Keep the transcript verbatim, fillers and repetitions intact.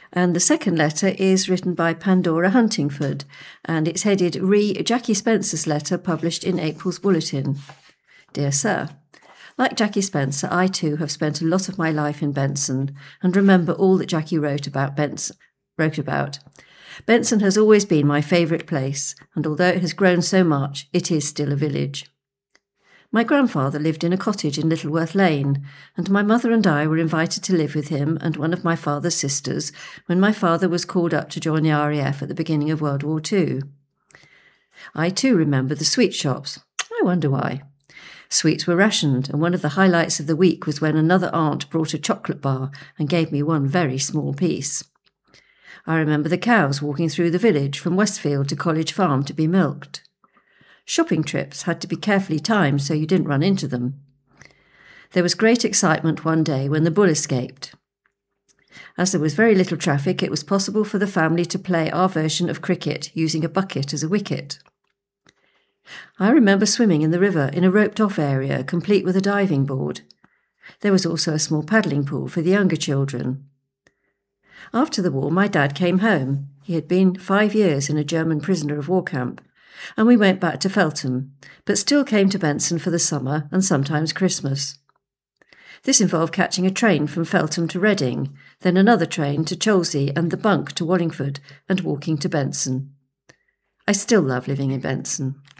And the second letter is written by Pandora Huntingford, and it's headed Re Jackie Spencer's letter published in April's Bulletin. Dear Sir, like Jackie Spencer, I too have spent a lot of my life in Benson and remember all that Jackie wrote about Benson. Wrote about. Benson has always been my favourite place, and although it has grown so much, it is still a village. My grandfather lived in a cottage in Littleworth Lane, and my mother and I were invited to live with him and one of my father's sisters when my father was called up to join the R A F at the beginning of World War Two. I too remember the sweet shops. I wonder why. Sweets were rationed, and one of the highlights of the week was when another aunt brought a chocolate bar and gave me one very small piece. I remember the cows walking through the village from Westfield to College Farm to be milked. Shopping trips had to be carefully timed so you didn't run into them. There was great excitement one day when the bull escaped. As there was very little traffic, it was possible for the family to play our version of cricket using a bucket as a wicket. I remember swimming in the river in a roped-off area, complete with a diving board. There was also a small paddling pool for the younger children. After the war, my dad came home. He had been five years in a German prisoner of war camp, and we went back to Feltham, but still came to Benson for the summer and sometimes Christmas. This involved catching a train from Feltham to Reading, then another train to Cholsey and the bunk to Wallingford, and walking to Benson. I still love living in Benson.